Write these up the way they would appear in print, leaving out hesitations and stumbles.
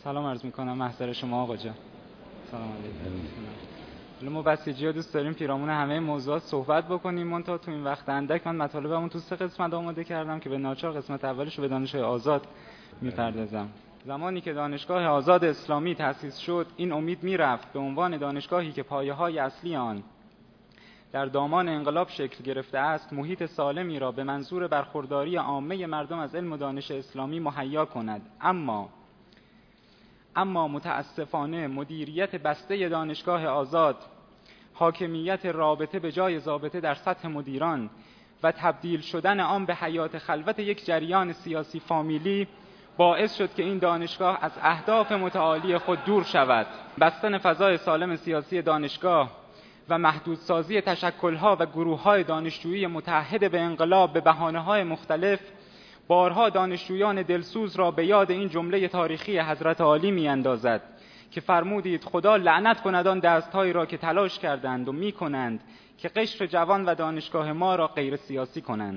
سلام عرض میکنم محضر شما آقا جان. سلام علیکم. ما بسیجی‌ها دوست داریم پیرامون همه موضوعات صحبت بکنیم، منتها تو این وقت اندک من مطالبمون تو 3 قسمت آماده کردم که به ناچار قسمت اولش رو به دانشگاه آزاد میپردازم. زمانی که دانشگاه آزاد اسلامی تأسیس شد، این امید میرفت به عنوان دانشگاهی که پایه‌های اصلی آن در دامان انقلاب شکل گرفته است، محیط سالمی را به منظور برخورداری عامه مردم از علم و دانش اسلامی مهیا کند. اما متاسفانه مدیریت بسته دانشگاه آزاد، حاکمیت رابطه به جای ضابطه در سطح مدیران و تبدیل شدن آن به حیات خلوت یک جریان سیاسی فامیلی باعث شد که این دانشگاه از اهداف متعالی خود دور شود. بستن فضای سالم سیاسی دانشگاه و محدودسازی تشکل‌ها و گروه‌های دانشجویی متحد به انقلاب به بهانه‌های مختلف بارها دانشجویان دلسوز را به یاد این جمله تاریخی حضرت عالی می‌اندازد که فرمودید خدا لعنت کند آن دست‌هایی را که تلاش کردند و می‌کنند که قشر جوان و دانشگاه ما را غیر سیاسی کنند.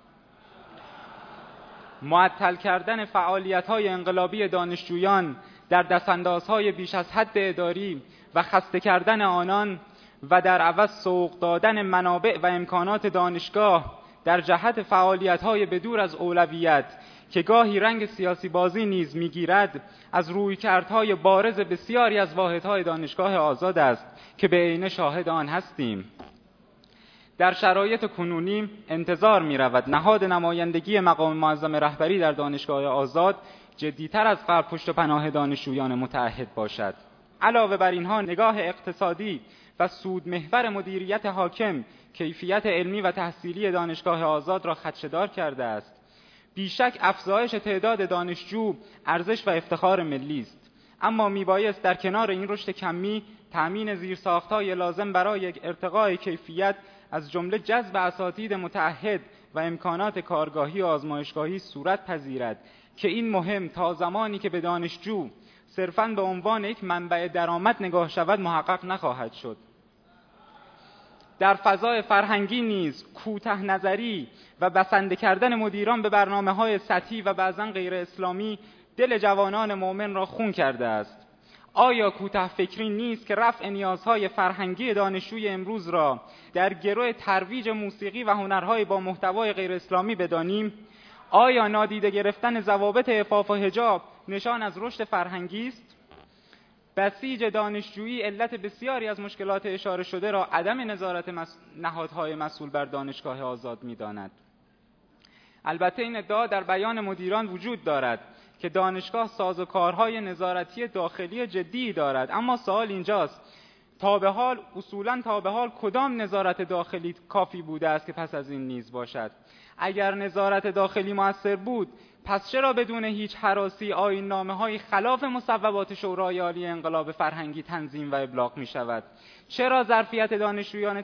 معطل کردن فعالیت‌های انقلابی دانشجویان در دستاندازهای بیش از حد اداری و خسته کردن آنان و در عوض سوق دادن منابع و امکانات دانشگاه در جهت فعالیت‌های بدور از اولویت که گاهی رنگ سیاسی بازی نیز می‌گیرد، از رویکردهای بارز بسیاری از واحدهای دانشگاه آزاد است که به عینه شاهد آن هستیم. در شرایط کنونی انتظار می‌رود نهاد نمایندگی مقام معظم رهبری در دانشگاه آزاد جدی‌تر از قبل پشت و پناه دانشجویان متعهد باشد. علاوه بر اینها نگاه اقتصادی و سود محور مدیریت حاکم کیفیت علمی و تحصیلی دانشگاه آزاد را خدشه‌دار کرده است. بیشک افزایش تعداد دانشجو ارزش و افتخار ملی است، اما میبایست در کنار این رشد کمی تأمین زیرساخت‌های لازم برای ارتقای کیفیت از جمله جذب اساتید متعهد و امکانات کارگاهی و آزمایشگاهی صورت پذیرد که این مهم تا زمانی که به دانشجو صرفاً به عنوان یک منبع درآمد نگاه شود محقق نخواهد شد. در فضای فرهنگی نیز کوته نظری و بسنده کردن مدیران به برنامه‌های سطحی و بعضاً غیر اسلامی دل جوانان مؤمن را خون کرده است. آیا کوته فکری نیست که رفع نیازهای فرهنگی دانشجوی امروز را در گرو ترویج موسیقی و هنرهای با محتوای غیر اسلامی بدانیم؟ آیا نادیده گرفتن ضوابط عفاف و حجاب نشان از رشد فرهنگی است؟ بسیج دانشجویی علت بسیاری از مشکلات اشاره شده را عدم نظارت نهادهای مسئول بر دانشگاه آزاد می‌داند. البته این ادعا در بیان مدیران وجود دارد که دانشگاه سازوکارهای نظارتی داخلی جدی دارد، اما سوال اینجاست تا به حال کدام نظارت داخلی کافی بوده است که پس از این نیز باشد؟ اگر نظارت داخلی مؤثر بود، پس چرا بدون هیچ هراسی آیین‌نامه‌های خلاف مصوبات شورای عالی انقلاب فرهنگی تنظیم و ابلاغ می‌شود؟ چرا ظرفیت دانشجویان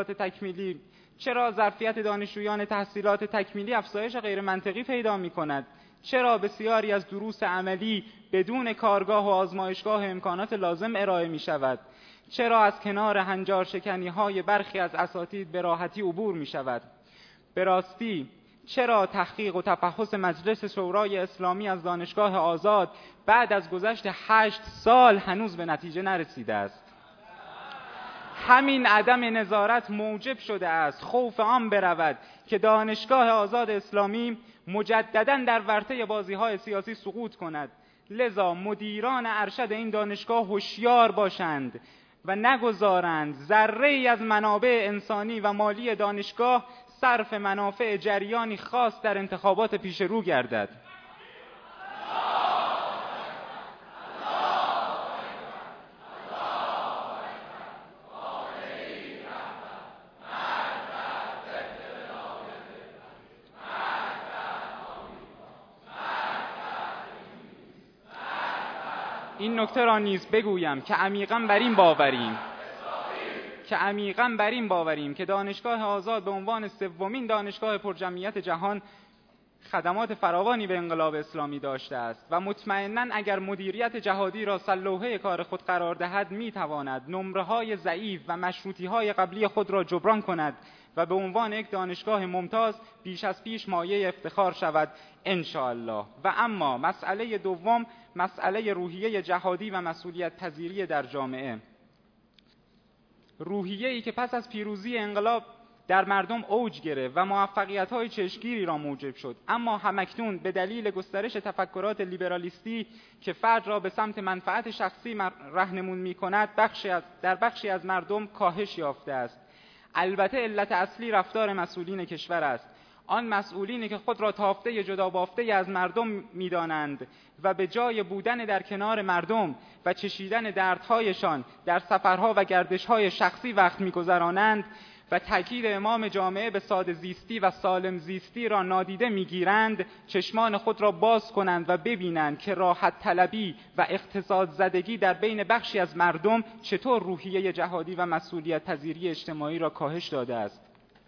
تحصیلات تکمیلی افزایش غیر منطقی پیدا می‌کند؟ چرا بسیاری از دروس عملی بدون کارگاه و آزمایشگاه امکانات لازم ارائه می‌شود؟ چرا از کنار هنجار شکنی‌های برخی از اساتید به راحتی عبور می‌شود؟ به راستی چرا تحقیق و تفحص مجلس شورای اسلامی از دانشگاه آزاد بعد از گذشت 8 سال هنوز به نتیجه نرسیده است؟ همین عدم نظارت موجب شده است خوف آن برود که دانشگاه آزاد اسلامی مجدداً در ورطه بازی‌های سیاسی سقوط کند. لذا مدیران ارشد این دانشگاه هوشیار باشند و نگذارند ذره‌ای از منابع انسانی و مالی دانشگاه صرف منافع جریانی خاص در انتخابات پیش رو گردد. این نکته را نیز بگویم که عمیقاً بر این باوریم که دانشگاه آزاد به عنوان 3مین دانشگاه پرجمعیت جهان خدمات فراوانی به انقلاب اسلامی داشته است و مطمئناً اگر مدیریت جهادی را سلوحه کار خود قرار دهد میتواند نمره‌های ضعیف و مشروطی‌های قبلی خود را جبران کند و به عنوان یک دانشگاه ممتاز بیش از پیش مایه افتخار شود انشاءالله. و اما مسئله دوم، مسئله روحیه جهادی و مسئولیت پذیری در جامعه. روحیه‌ای که پس از پیروزی انقلاب در مردم اوج گرفت و موفقیت‌های چشمگیری را موجب شد، اما همکنون به دلیل گسترش تفکرات لیبرالیستی که فرد را به سمت منفعت شخصی راهنمون می‌کند در بخشی از مردم کاهش یافته است. البته علت اصلی رفتار مسئولین کشور است، آن مسئولینی که خود را تافته جدا بافته از مردم می‌دانند و به جای بودن در کنار مردم و چشیدن دردهایشان در سفرها و گردش‌های شخصی وقت می‌گذرانند و تاکید امام جامعه به ساده زیستی و سالم زیستی را نادیده می‌گیرند، چشمان خود را باز کنند و ببینند که راحت طلبی و اقتصاد زدگی در بین بخشی از مردم چطور روحیه جهادی و مسئولیت پذیری اجتماعی را کاهش داده است.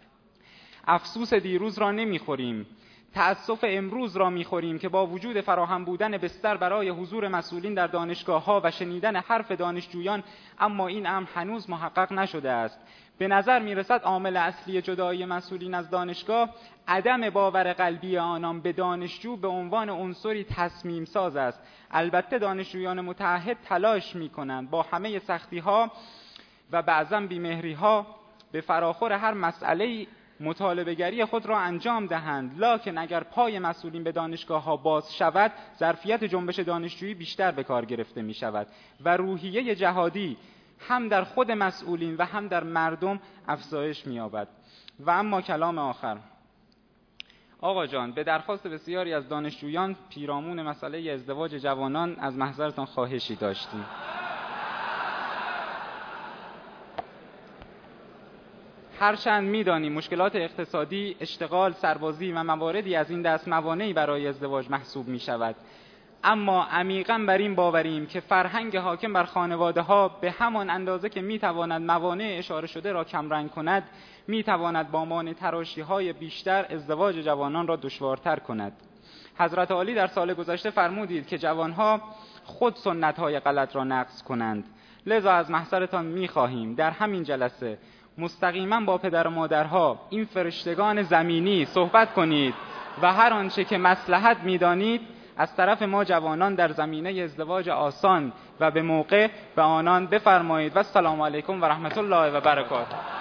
افسوس دیروز را نمیخوریم، تأسف امروز را میخوریم که با وجود فراهم بودن بستر برای حضور مسئولین در دانشگاه‌ها و شنیدن حرف دانشجویان، اما این امر هنوز محقق نشده است. به نظر میرسد عامل اصلی جدایی مسئولین از دانشگاه عدم باور قلبی آنان به دانشجو به عنوان عنصری تصمیم ساز است. البته دانشجویان متعهد تلاش میکنند با همه سختی‌ها و بعضاً بی‌مهری‌ها به فراخور هر مسئله مطالبه‌گری خود را انجام دهند، لکن اگر پای مسئولین به دانشگاه‌ها باز شود، ظرفیت جنبش دانشجویی بیشتر به کار گرفته می شود و روحیه جهادی هم در خود مسئولین و هم در مردم افزایش می یابد. و اما کلام آخر. آقا جان، به درخواست بسیاری از دانشجویان پیرامون مسئله ازدواج جوانان از محضرتان خواهشی داشتیم. هرچند می‌دانیم مشکلات اقتصادی، اشتغال، سربازی و مواردی از این دست موانعی برای ازدواج محسوب می‌شود، اما عمیقاً بر این باوریم که فرهنگ حاکم بر خانواده‌ها به همان اندازه که می‌تواند موانع اشاره شده را کمرنگ کند، می‌تواند با مانع تراشی‌های بیشتر ازدواج جوانان را دشوارتر کند. حضرت عالی در سال گذشته فرمودید که جوانها خود سنت‌های غلط را نقض کنند. لذا از محضرتان می‌خواهیم در همین جلسه مستقیما با پدر و مادرها، این فرشتگان زمینی، صحبت کنید و هر آنچه که مصلحت می‌دانید از طرف ما جوانان در زمینه ازدواج آسان و به موقع به آنان بفرمایید. و السلام علیکم و رحمت الله و برکاته.